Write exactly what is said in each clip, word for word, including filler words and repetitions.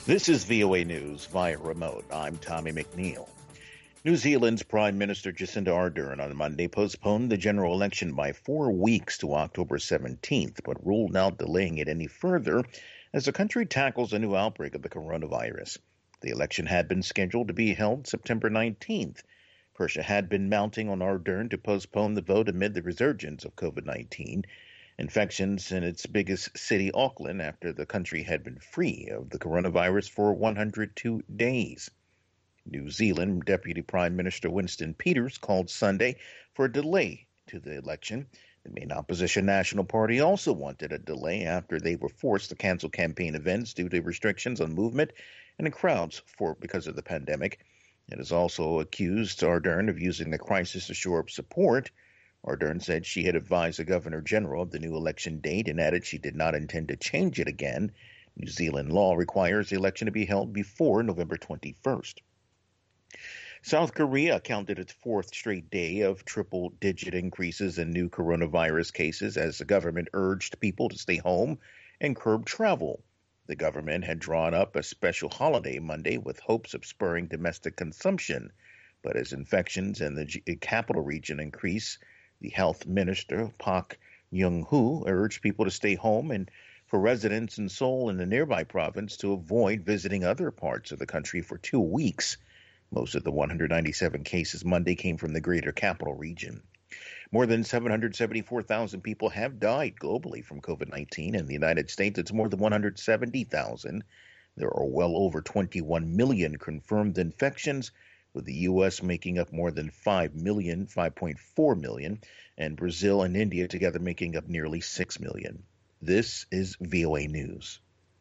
This is V O A News via remote. I'm Tommy McNeil. New Zealand's Prime Minister Jacinda Ardern on Monday postponed the general election by four weeks to October seventeenth, but ruled out delaying it any further as the country tackles a new outbreak of the coronavirus. The election had been scheduled to be held September nineteenth. Pressure had been mounting on Ardern to postpone the vote amid the resurgence of COVID nineteen. Infections in its biggest city, Auckland, after the country had been free of the coronavirus for one hundred two days. New Zealand Deputy Prime Minister Winston Peters called Sunday for a delay to the election. The main opposition National Party also wanted a delay after they were forced to cancel campaign events due to restrictions on movement and in crowds for because of the pandemic. It has also accused Ardern of using the crisis to shore up support. Ardern said she had advised the Governor General of the new election date and added she did not intend to change it again. New Zealand law requires the election to be held before November twenty-first. South Korea counted its fourth straight day of triple-digit increases in new coronavirus cases as the government urged people to stay home and curb travel. The government had drawn up a special holiday Monday with hopes of spurring domestic consumption, but as infections in the capital region increase, the health minister, Park Young-hoo, urged people to stay home and for residents in Seoul and the nearby province to avoid visiting other parts of the country for two weeks. Most of the one hundred ninety-seven cases Monday came from the greater capital region. More than seven hundred seventy-four thousand people have died globally from COVID nineteen. In the United States, it's more than one hundred seventy thousand. There are well over twenty-one million confirmed infections, with the U S making up more than five million, five point four million, and Brazil and India together making up nearly six million. This is V O A News.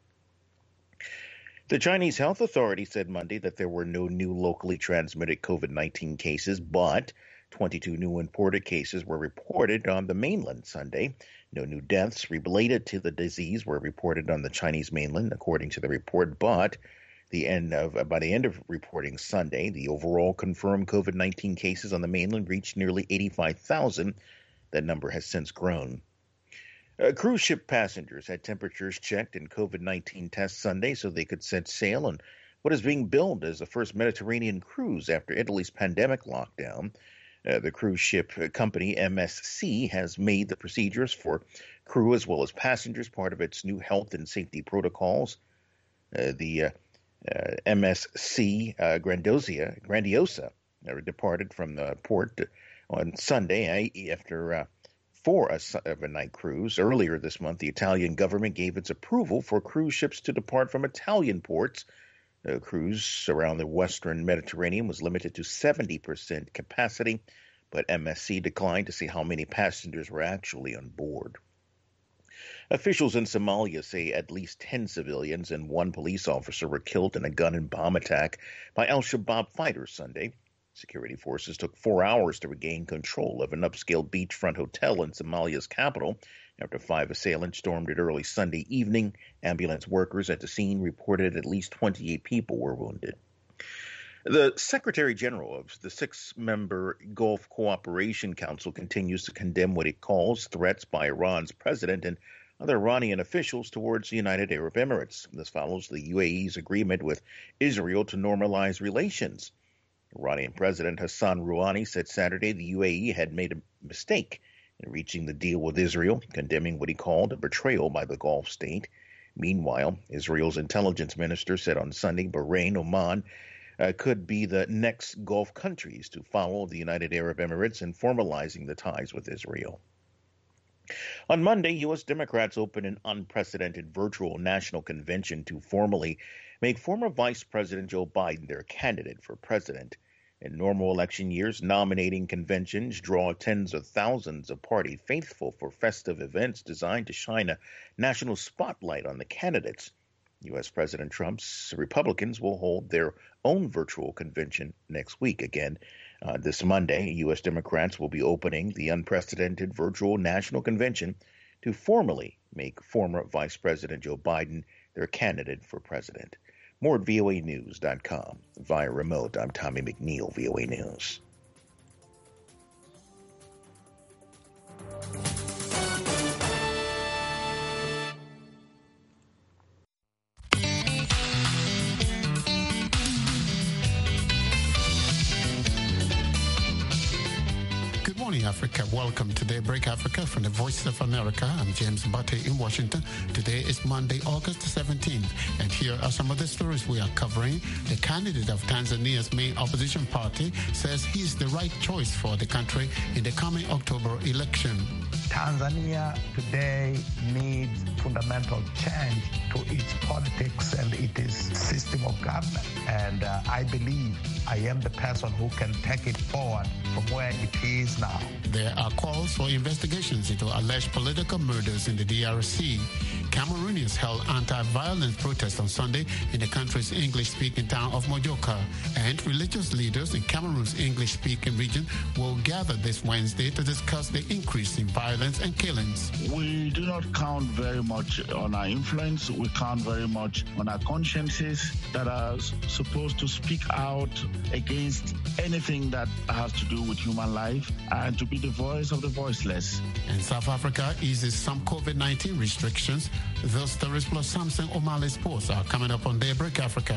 The Chinese Health Authority said Monday that there were no new locally transmitted COVID nineteen cases, but twenty-two new imported cases were reported on the mainland Sunday. No new deaths related to the disease were reported on the Chinese mainland, according to the report, but The end of by the end of reporting Sunday, the overall confirmed COVID nineteen cases on the mainland reached nearly eighty-five thousand. That number has since grown. Uh, cruise ship passengers had temperatures checked and COVID nineteen tests Sunday so they could set sail on what is being billed as the first Mediterranean cruise after Italy's pandemic lockdown. Uh, the cruise ship company M S C has made the procedures for crew as well as passengers part of its new health and safety protocols. Uh, the uh, Uh, M S C uh, Grandiosa, Grandiosa uh, departed from the port on Sunday after uh, for a overnight cruise. Earlier this month, the Italian government gave its approval for cruise ships to depart from Italian ports. The cruise around the western Mediterranean was limited to seventy percent capacity, but M S C declined to say how many passengers were actually on board. Officials in Somalia say at least ten civilians and one police officer were killed in a gun and bomb attack by al-Shabaab fighters Sunday. Security forces took four hours to regain control of an upscale beachfront hotel in Somalia's capital after five assailants stormed it early Sunday evening. Ambulance workers at the scene reported at least twenty-eight people were wounded. The Secretary General of the six-member Gulf Cooperation Council continues to condemn what it calls threats by Iran's president and other Iranian officials towards the United Arab Emirates. This follows the U A E's agreement with Israel to normalize relations. Iranian President Hassan Rouhani said Saturday the U A E had made a mistake in reaching the deal with Israel, condemning what he called a betrayal by the Gulf state. Meanwhile, Israel's intelligence minister said on Sunday Bahrain, Oman, Uh, could be the next Gulf countries to follow the United Arab Emirates in formalizing the ties with Israel. On Monday, U S Democrats opened an unprecedented virtual national convention to formally make former Vice President Joe Biden their candidate for president. In normal election years, nominating conventions draw tens of thousands of party faithful for festive events designed to shine a national spotlight on the candidates. U S President Trump's Republicans will hold their own virtual convention next week. Again, uh, this Monday, U S Democrats will be opening the unprecedented virtual national convention to formally make former Vice President Joe Biden their candidate for president. More at V O A news dot com. Via remote, I'm Tommy McNeil, V O A News. Africa. Welcome to Daybreak Africa from the Voice of America. I'm James Butte in Washington. Today is Monday, August seventeenth, and here are some of the stories we are covering. The candidate of Tanzania's main opposition party says he's the right choice for the country in the coming October election. Tanzania today needs fundamental change to its politics and its system of government. And uh, I believe I am the person who can take it forward from where it is now. There are calls for investigations into alleged political murders in the D R C. Cameroonians held anti-violence protests on Sunday in the country's English-speaking town of Mojoka. And religious leaders in Cameroon's English-speaking region will gather this Wednesday to discuss the increase in violence and killings. We do not count very much on our influence. We count very much on our consciences that are supposed to speak out against anything that has to do with human life and to be the voice of the voiceless. And South Africa eases some COVID nineteen restrictions. Those stories plus Samson O'Malley Sports are coming up on Daybreak Africa.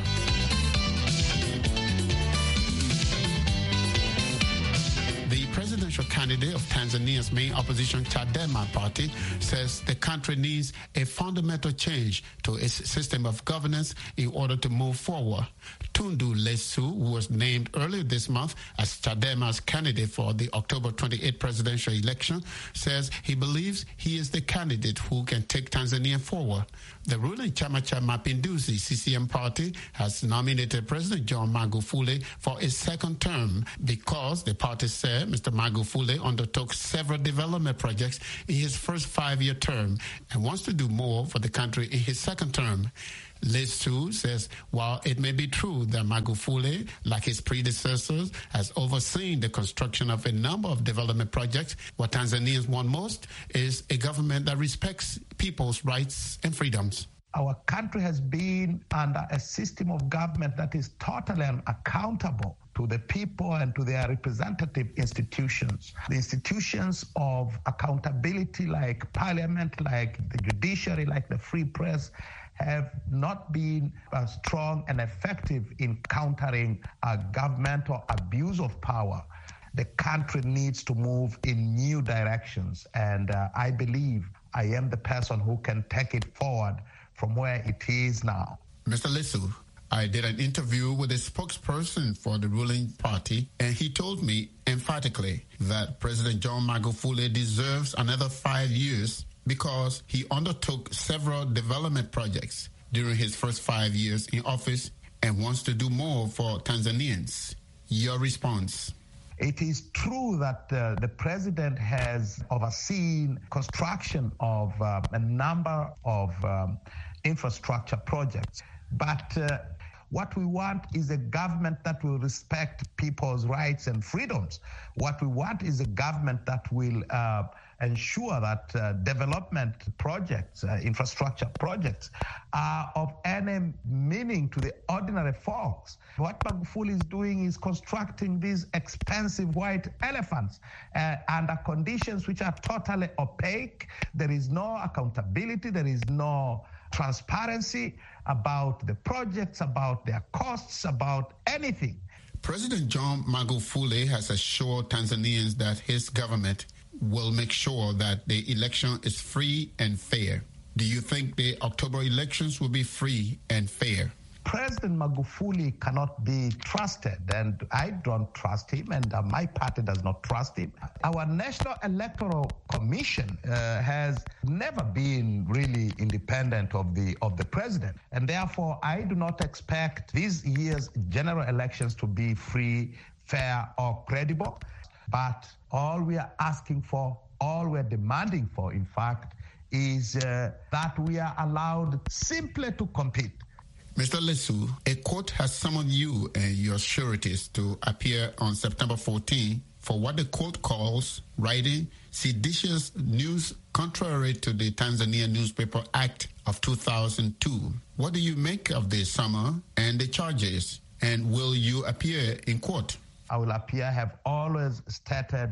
The presidential candidate of Tanzania's main opposition, Chadema party, says the country needs a fundamental change to its system of governance in order to move forward. Tundu Lissu, who was named earlier this month as Chadema's candidate for the October twenty-eighth presidential election, says he believes he is the candidate who can take Tanzania forward. The ruling Chama cha Mapinduzi C C M party has nominated President John Magufuli for a second term because the party said Mister Magufuli undertook several development projects in his first five-year term and wants to do more for the country in his second term. Lissu says while it may be true that Magufuli, like his predecessors, has overseen the construction of a number of development projects, what Tanzanians want most is a government that respects people's rights and freedoms. Our country has been under a system of government that is totally unaccountable to the people and to their representative institutions. The institutions of accountability like parliament, like the judiciary, like the free press, have not been uh, strong and effective in countering uh, governmental abuse of power. The country needs to move in new directions, and uh, I believe I am the person who can take it forward from where it is now. Mister Lissu, I did an interview with a spokesperson for the ruling party, and he told me emphatically that President John Magufuli deserves another five years because he undertook several development projects during his first five years in office and wants to do more for Tanzanians. Your response? It is true that uh, the president has overseen construction of uh, a number of um, infrastructure projects, but uh, what we want is a government that will respect people's rights and freedoms. What we want is a government that will uh, ensure that uh, development projects, uh, infrastructure projects, are of any meaning to the ordinary folks. What Magufuli is doing is constructing these expensive white elephants uh, under conditions which are totally opaque. There is no accountability. There is no transparency about the projects, about their costs, about anything. President John Magufuli has assured Tanzanians that his government will make sure that the election is free and fair. Do you think the October elections will be free and fair? President Magufuli cannot be trusted, and I don't trust him, and uh, my party does not trust him. Our National Electoral Commission uh, has never been really independent of the of the president, and therefore I do not expect this year's general elections to be free, fair, or credible. But all we are asking for, all we are demanding for, in fact, is uh, that we are allowed simply to compete. Mister Lissu, a court has summoned you and your sureties to appear on September fourteenth for what the court calls writing seditious news contrary to the Tanzania Newspaper Act of two thousand two. What do you make of the summons and the charges? And will you appear in court? I will appear, have always stated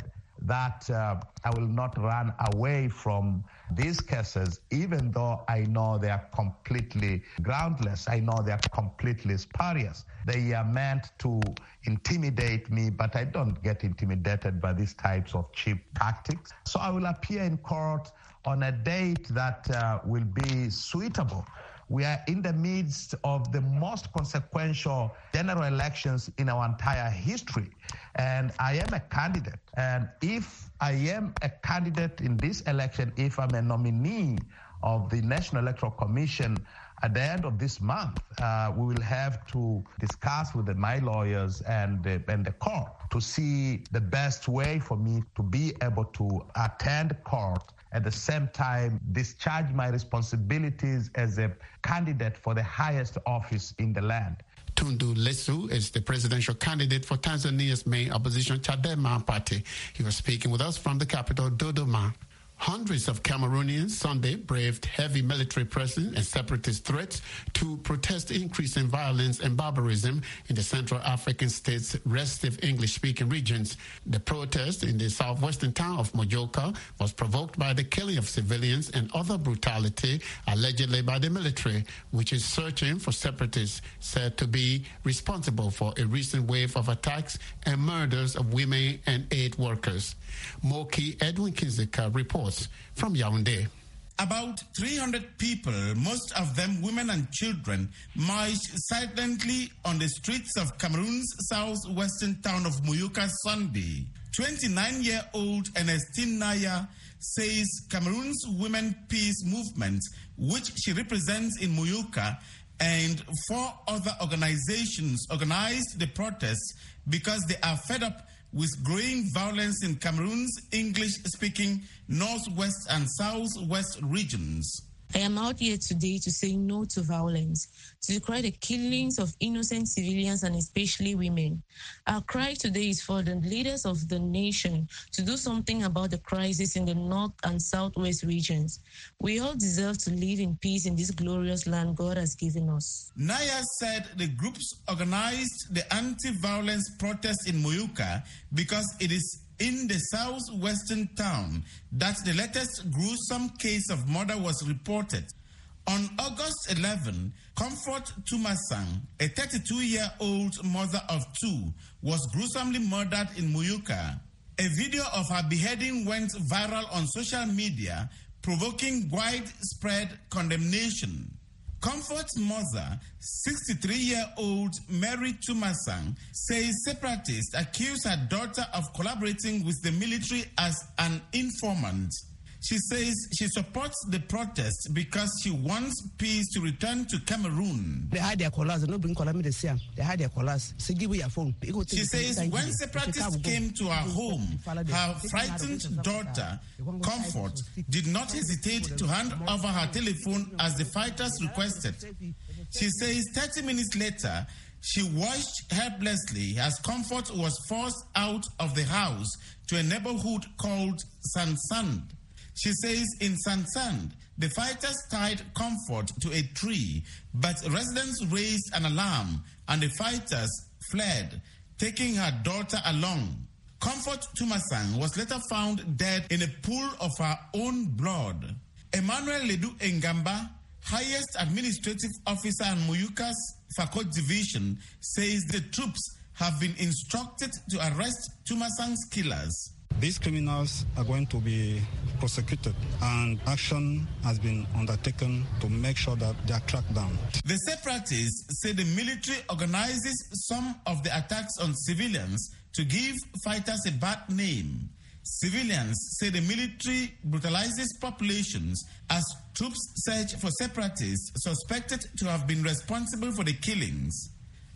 that uh, I will not run away from these cases, even though I know they are completely groundless. I know they are completely spurious. They are meant to intimidate me, but I don't get intimidated by these types of cheap tactics. So I will appear in court on a date that uh, will be suitable. We are in the midst of the most consequential general elections in our entire history. And I am a candidate. And if I am a candidate in this election, if I'm a nominee of the National Electoral Commission at the end of this month, uh, we will have to discuss with the, my lawyers and the, and the court to see the best way for me to be able to attend court, at the same time discharge my responsibilities as a candidate for the highest office in the land. Tundu Lissu is the presidential candidate for Tanzania's main opposition Chadema party. He was speaking with us from the capital, Dodoma. Hundreds of Cameroonians Sunday braved heavy military presence and separatist threats to protest increasing violence and barbarism in the Central African states' restive English-speaking regions. The protest in the southwestern town of Mojoka was provoked by the killing of civilians and other brutality allegedly by the military, which is searching for separatists said to be responsible for a recent wave of attacks and murders of women and aid workers. Moki Edwin Kinzika reports from Yaoundé. About three hundred people, most of them women and children, marched silently on the streets of Cameroon's southwestern town of Moyoka Sunday. twenty-nine-year-old Ernestine Naya says Cameroon's Women Peace Movement, which she represents in Moyoka, and four other organizations organized the protests because they are fed up with growing violence in Cameroon's English-speaking northwest and southwest regions. I am out here today to say no to violence, to decry the killings of innocent civilians and especially women. Our cry today is for the leaders of the nation to do something about the crisis in the north and southwest regions. We all deserve to live in peace in this glorious land God has given us. Naya said the groups organized the anti-violence protest in Moyoka because it is in the southwestern town that the latest gruesome case of murder was reported. On August eleventh, Comfort Tumasang, a thirty-two-year-old mother of two, was gruesomely murdered in Moyoka. A video of her beheading went viral on social media, provoking widespread condemnation. Comfort's mother, sixty-three-year-old Mary Tumasang, says separatists accuse her daughter of collaborating with the military as an informant. She says she supports the protest because she wants peace to return to Cameroon. They had their collars, no bring collar me the same. They had their collars. So give me your phone. She says when separatists came to her home, her frightened daughter, Comfort, did not hesitate to hand over her telephone as the fighters requested. She says thirty minutes later, she watched helplessly as Comfort was forced out of the house to a neighborhood called Sansand. She says in Sansand, the fighters tied Comfort to a tree, but residents raised an alarm and the fighters fled, taking her daughter along. Comfort Tumasang was later found dead in a pool of her own blood. Emmanuel Ledu Engamba, highest administrative officer in Moyoka's Fakot division, says the troops have been instructed to arrest Tumasang's killers. These criminals are going to be prosecuted and action has been undertaken to make sure that they are tracked down. The separatists say the military organizes some of the attacks on civilians to give fighters a bad name. Civilians say the military brutalizes populations as troops search for separatists suspected to have been responsible for the killings.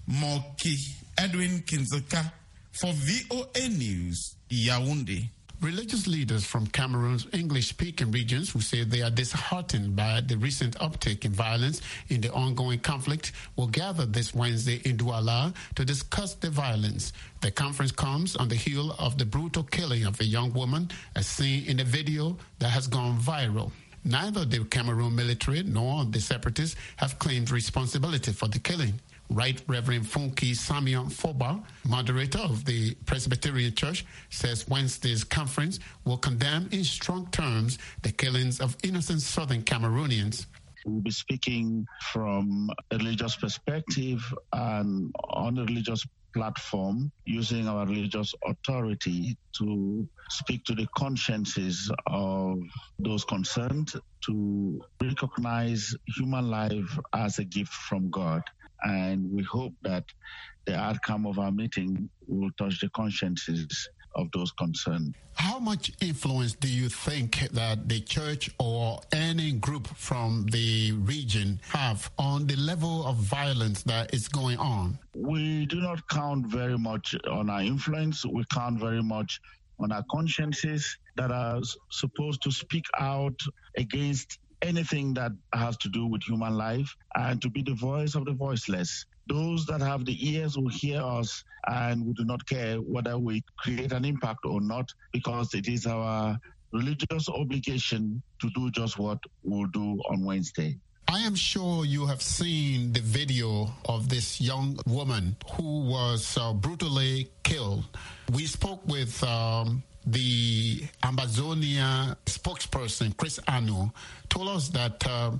Moki Edwin Kinzoka for V O A News, Yaoundé. Religious leaders from Cameroon's English-speaking regions who say they are disheartened by the recent uptick in violence in the ongoing conflict will gather this Wednesday in Douala to discuss the violence. The conference comes on the heel of the brutal killing of a young woman as seen in a video that has gone viral. Neither the Cameroon military nor the separatists have claimed responsibility for the killing. Right Reverend Funke Samuel Foba, moderator of the Presbyterian Church, says Wednesday's conference will condemn in strong terms the killings of innocent southern Cameroonians. We'll be speaking from a religious perspective and on a religious platform, using our religious authority to speak to the consciences of those concerned, to recognize human life as a gift from God. And we hope that the outcome of our meeting will touch the consciences of those concerned. How much influence do you think that the church or any group from the region have on the level of violence that is going on? We do not count very much on our influence. We count very much on our consciences that are supposed to speak out against anything that has to do with human life and to be the voice of the voiceless. Those that have the ears will hear us, and we do not care whether we create an impact or not, because it is our religious obligation to do just what we'll do on Wednesday. I am sure you have seen the video of this young woman who was uh, brutally killed. We spoke with um, the Ambazonia spokesperson, Chris Anu, told us that uh,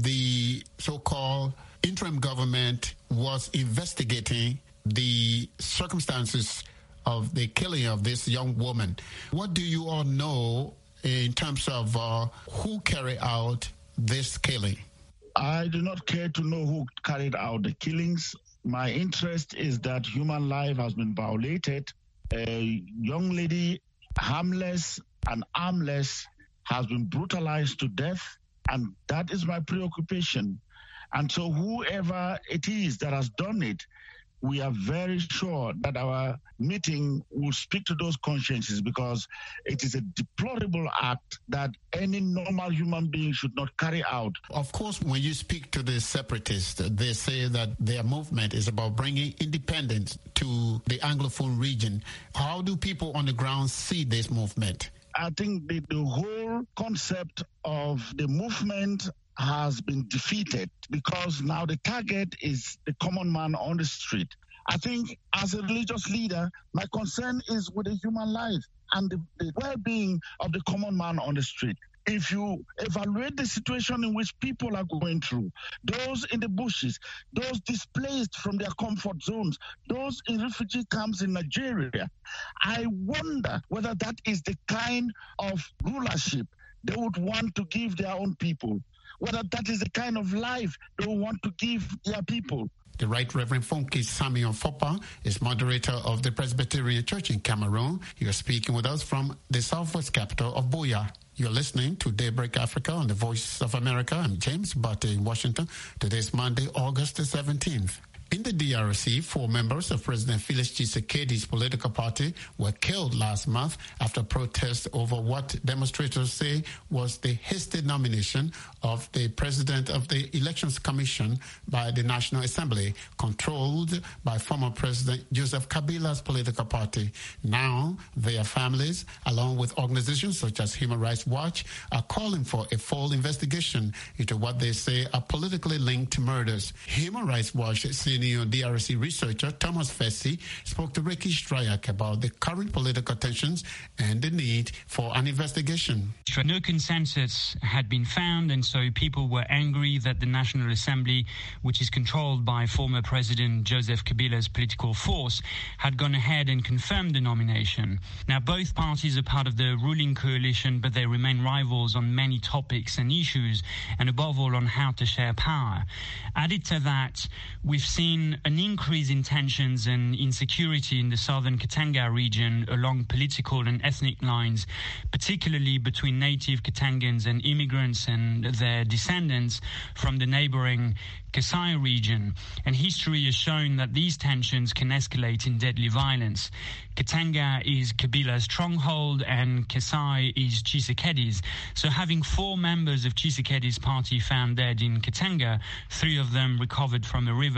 the so-called interim government was investigating the circumstances of the killing of this young woman. What do you all know in terms of uh, who carried out this killing? I do not care to know who carried out the killings. My interest is that human life has been violated. A young lady, harmless and armless, has been brutalized to death, and that is my preoccupation. And so whoever it is that has done it, we are very sure that our meeting will speak to those consciences, because it is a deplorable act that any normal human being should not carry out. Of course, when you speak to the separatists, they say that their movement is about bringing independence to the Anglophone region. How do people on the ground see this movement? I think the, the whole concept of the movement has been defeated, because now the target is the common man on the street. I think as a religious leader, my concern is with the human life and the, the well-being of the common man on the street. If you evaluate the situation in which people are going through, those in the bushes, those displaced from their comfort zones, those in refugee camps in Nigeria, I wonder whether that is the kind of rulership they would want to give their own people, whether that is the kind of life they want to give their people. The Right Reverend Funke Samuel Foba is moderator of the Presbyterian Church in Cameroon. You're speaking with us from the southwest capital of Buea. You're listening to Daybreak Africa on the Voice of America. I'm James Butte in Washington. Today's Monday, August the seventeenth. In the D R C, four members of President Felix Tshisekedi's political party were killed last month after protests over what demonstrators say was the hasty nomination of the president of the Elections Commission by the National Assembly, controlled by former President Joseph Kabila's political party. Now, their families, along with organizations such as Human Rights Watch, are calling for a full investigation into what they say are politically linked murders. Human Rights Watch senior D R C researcher Thomas Fessy spoke to Ricky Strayak about the current political tensions and the need for an investigation. No consensus had been found, and so people were angry that the National Assembly, which is controlled by former President Joseph Kabila's political force, had gone ahead and confirmed the nomination. Now, both parties are part of the ruling coalition, but they remain rivals on many topics and issues, and above all on how to share power. Added to that, we've seen an increase in tensions and insecurity in the southern Katanga region along political and ethnic lines, particularly between native Katangans and immigrants and their descendants from the neighboring Kasai region. And history has shown that these tensions can escalate in deadly violence. Katanga is Kabila's stronghold and Kasai is Tshisekedi's. So having four members of Tshisekedi's party found dead in Katanga, three of them recovered from a river,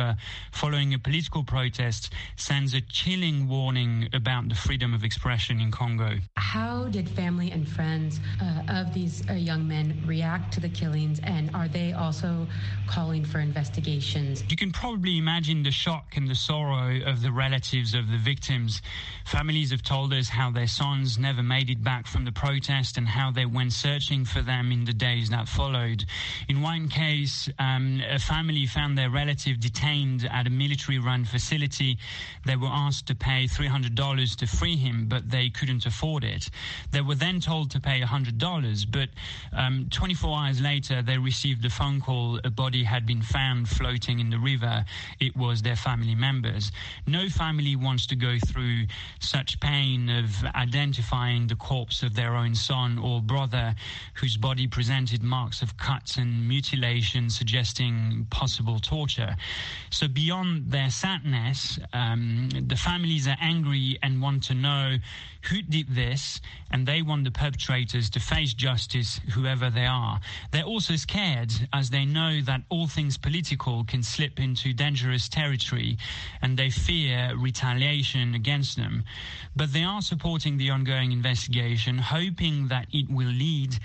following a political protest sends a chilling warning about the freedom of expression in Congo. How did family and friends uh, of these uh, young men react to the killings, and are they also calling for investigations? You can probably imagine the shock and the sorrow of the relatives of the victims. Families have told us how their sons never made it back from the protest and how they went searching for them in the days that followed. In one case, um, a family found their relative detained at a military-run facility. They were asked to pay three hundred dollars to free him, but they couldn't afford it. They were then told to pay one hundred dollars, but um, twenty-four hours later, they received a phone call. A body had been found floating in the river. It was their family members. No family wants to go through such pain of identifying the corpse of their own son or brother whose body presented marks of cuts and mutilation suggesting possible torture. So beyond their sadness, um, the families are angry and want to know who did this, and they want the perpetrators to face justice, whoever they are. They're also scared, as they know that all things political can slip into dangerous territory, and they fear retaliation against them. But they are supporting the ongoing investigation, hoping that it will lead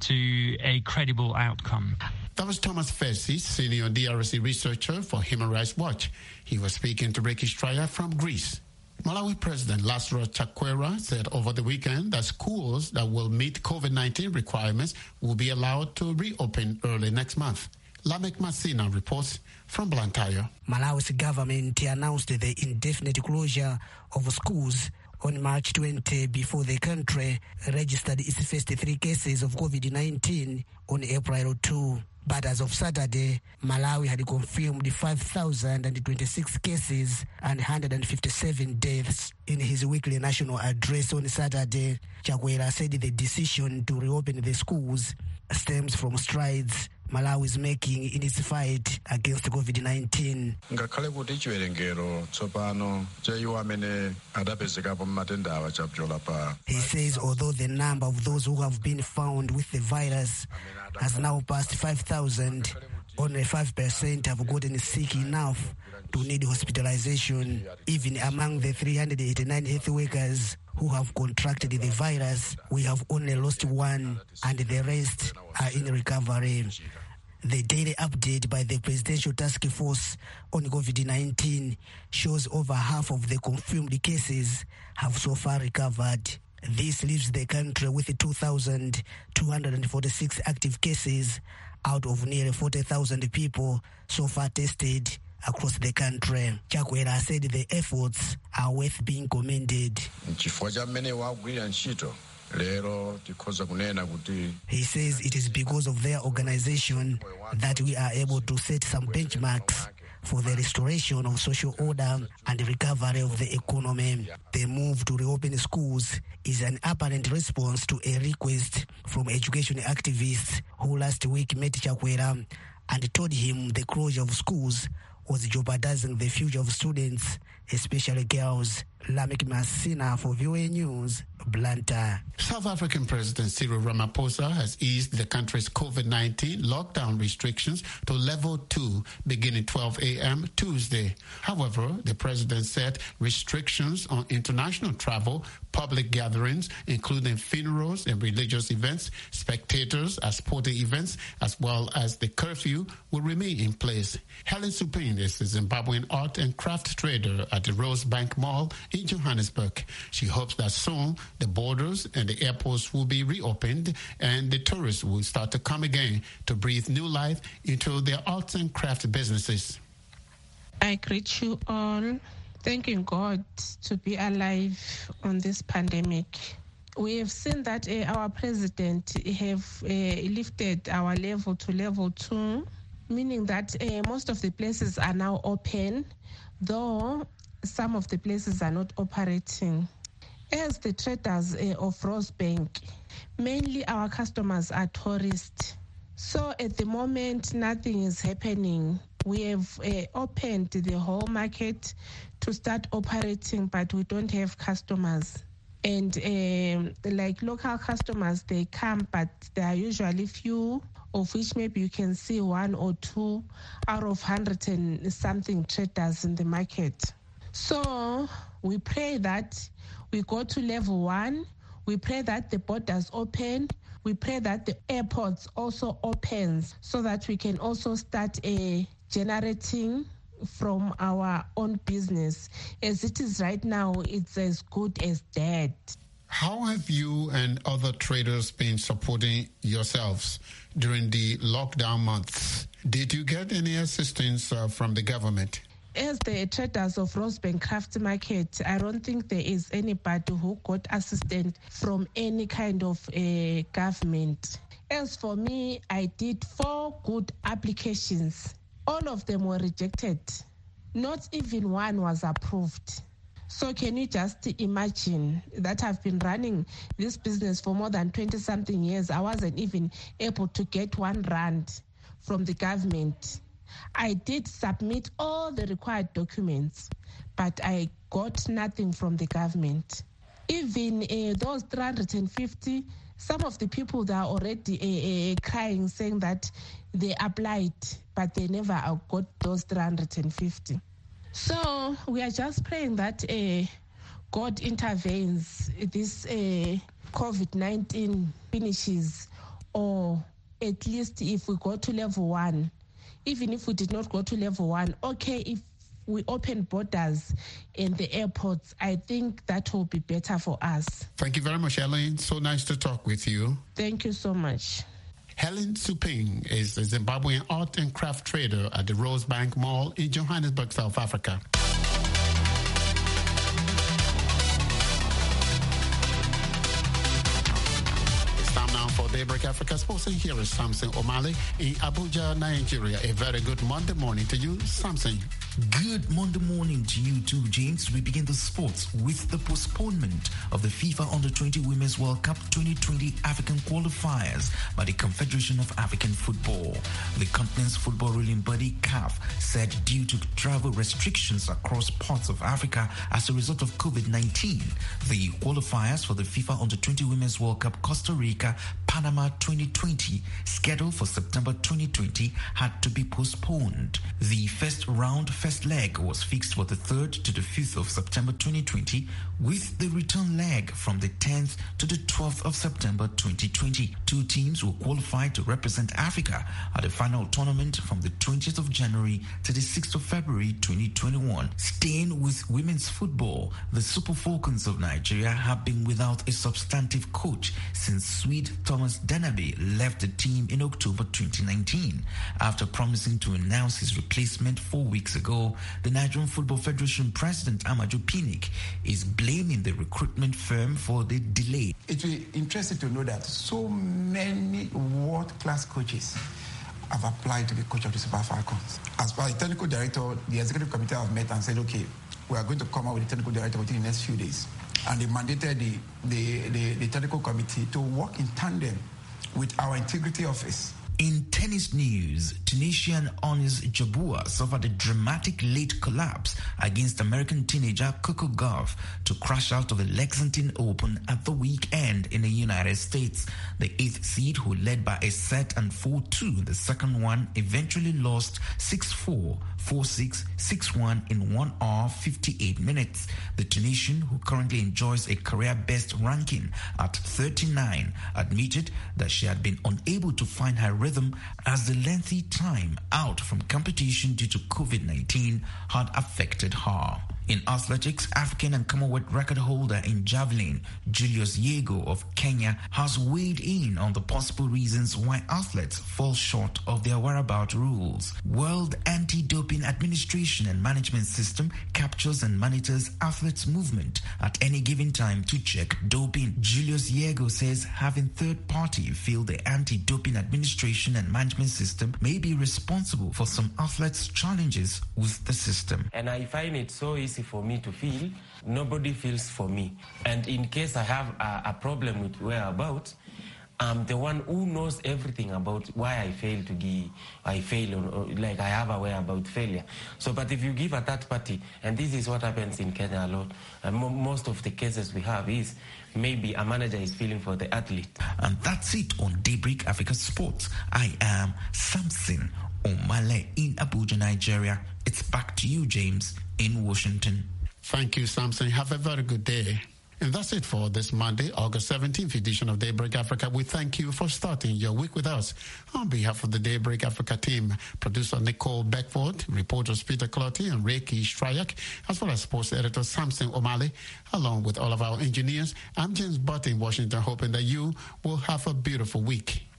to a credible outcome. That was Thomas Fessi, senior D R C researcher for Human Rights Watch. He was speaking to Ricky Stryer from Greece. Malawi President Lazarus Chakwera said over the weekend that schools that will meet COVID nineteen requirements will be allowed to reopen early next month. Lamek Masina reports from Blantyre. Malawi's government announced the indefinite closure of schools on March twentieth before the country registered its first three cases of COVID nineteen on April second. But as of Saturday, Malawi had confirmed five thousand twenty-six cases and one hundred fifty-seven deaths. In his weekly national address on Saturday, Chakwera said the decision to reopen the schools stems from strides Malawi is making in its fight against COVID nineteen. He says although the number of those who have been found with the virus has now passed five thousand, only five percent have gotten sick enough to need hospitalization. Even among the three hundred eighty-nine health workers who have contracted the virus, we have only lost one, and the rest are in recovery. The daily update by the Presidential Task Force on COVID nineteen shows over half of the confirmed cases have so far recovered. This leaves the country with two thousand two hundred forty-six active cases out of nearly forty thousand people so far tested across the country. Chakwera said the efforts are worth being commended. He says it is because of their organization that we are able to set some benchmarks for the restoration of social order and recovery of the economy. The move to reopen schools is an apparent response to a request from education activists who last week met Chakwera and told him the closure of schools was jeopardizing the future of students, especially girls. Lamek Masina for V O A News, Blantyre. South African President Cyril Ramaphosa has eased the country's COVID nineteen lockdown restrictions to level two beginning twelve a.m. Tuesday. However, the president said restrictions on international travel, public gatherings, including funerals and religious events, spectators at sporting events, as well as the curfew, will remain in place. Helen Supin is a Zimbabwean art and craft trader at the Rosebank Mall in Johannesburg. She hopes that soon the borders and the airports will be reopened and the tourists will start to come again to breathe new life into their arts and craft businesses. I greet you all, thanking God to be alive on this pandemic. We have seen that uh, our president have uh, lifted our level to level two, meaning that uh, most of the places are now open, though some of the places are not operating. As the traders uh, of Rosebank, mainly our customers are tourists. So at the moment, nothing is happening. We have uh, opened the whole market to start operating, but we don't have customers. And uh, like local customers, they come, but they are usually few of which maybe you can see one or two out of hundred and something traders in the market. So we pray that we go to level one. We pray that the borders open. We pray that the airports also opens so that we can also start a generating from our own business. As it is right now, it's as good as dead. How have you and other traders been supporting yourselves during the lockdown months? Did you get any assistance uh, from the government? As the traders of Rosebank Craft Market, I don't think there is anybody who got assistance from any kind of uh, government. As for me, I did four good applications. All of them were rejected. Not even one was approved. So can you just imagine that I've been running this business for more than twenty-something years. I wasn't even able to get one rand from the government. I did submit all the required documents, but I got nothing from the government. Even uh, those three hundred fifty, some of the people that are already uh, uh, crying, saying that they applied, but they never got those three hundred fifty. So we are just praying that uh, God intervenes, this uh, COVID nineteen finishes, or at least if we go to level one. Even if we did not go to level one, okay, if we open borders in the airports, I think that will be better for us. Thank you very much, Helen. So nice to talk with you. Thank you so much. Helen Suping is a Zimbabwean art and craft trader at the Rosebank Mall in Johannesburg, South Africa. For Daybreak Africa Sports, and here is Samson Omale in Abuja, Nigeria. A very good Monday morning to you, Samson. Good Monday morning to you too, James. We begin the sports with the postponement of the FIFA Under twenty Women's World Cup twenty twenty African qualifiers by the Confederation of African Football. The continent's football ruling body, C A F, said due to travel restrictions across parts of Africa as a result of COVID nineteen, the qualifiers for the FIFA Under twenty Women's World Cup Costa Rica Panama twenty twenty, scheduled for September twenty twenty, had to be postponed. The first round, first leg was fixed for the third to the fifth of September twenty twenty, with the return leg from the tenth to the twelfth of September twenty twenty. Two teams will qualify to represent Africa at the final tournament from the twentieth of January to the sixth of February twenty twenty-one. Staying with women's football, the Super Falcons of Nigeria have been without a substantive coach since Swede Thomas Denaby left the team in October twenty nineteen. After promising to announce his replacement four weeks ago, the Nigerian Football Federation President Amaju Pinnick is blaming the recruitment firm for the delay. It will be interesting to know that so many world-class coaches have applied to be coach of the Super Falcons. As per the technical director, the executive committee have met and said, okay, we are going to come out with the technical director within the next few days. And they mandated the, the, the, the technical committee to work in tandem with our integrity office. In tennis news, Tunisian Onis Jabeur suffered a dramatic late collapse against American teenager Coco Gauff to crash out of the Lexington Open at the weekend in the United States. The eighth seed, who led by a set and four two in the second one, eventually lost six four, four six, six one in one hour, fifty-eight minutes. The Tunisian, who currently enjoys a career-best ranking at thirty-nine, admitted that she had been unable to find her rhythm as the lengthy time out from competition due to COVID nineteen had affected her. In athletics, African and Commonwealth record holder in javelin Julius Yego of Kenya has weighed in on the possible reasons why athletes fall short of their whereabout rules. World Anti-Doping Administration and Management System captures and monitors athletes' movement at any given time to check doping. Julius Yego says having third party feel the Anti-Doping Administration and Management System may be responsible for some athletes' challenges with the system. And I find it so easy for me to feel, nobody feels for me. And in case I have a, a problem with whereabouts, I'm the one who knows everything about why I fail to give, I fail, or, or, like I have a way about failure. So, but if you give a third party, and this is what happens in Kenya a lot, and mo most of the cases we have is maybe a manager is feeling for the athlete. And that's it on Daybreak Africa Sports. I am Samson Omale in Abuja, Nigeria. It's back to you, James, in Washington. Thank you, Samson. Have a very good day. And that's it for this Monday, August seventeenth edition of Daybreak Africa. We thank you for starting your week with us. On behalf of the Daybreak Africa team, producer Nicole Beckford, reporters Peter Clotty and Reiki Strayak, as well as sports editor Samson Omale, along with all of our engineers, I'm James Butt in Washington, hoping that you will have a beautiful week.